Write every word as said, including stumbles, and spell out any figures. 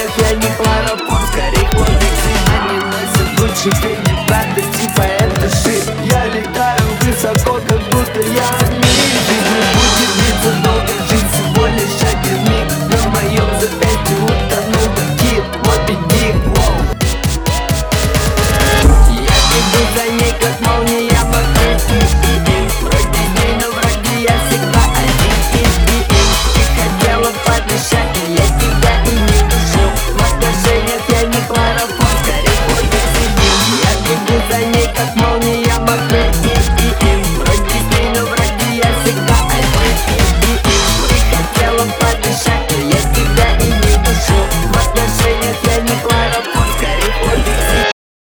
я не хлороформ, скорее комиксы. Они носят Гуччи, денег бренды, типа это шит. Я летаю высоко, как будто я мир. Жизнь не будет длиться долго, жить всего лишь один миг. На моем запястье утонул кит, Моби Дик. Я бегу за ней, как молния по крыше. Вроде дней, но вроде я всегда один. Ты хотела подышать, но я тебя и не душу. В отношениях я не хлороформ.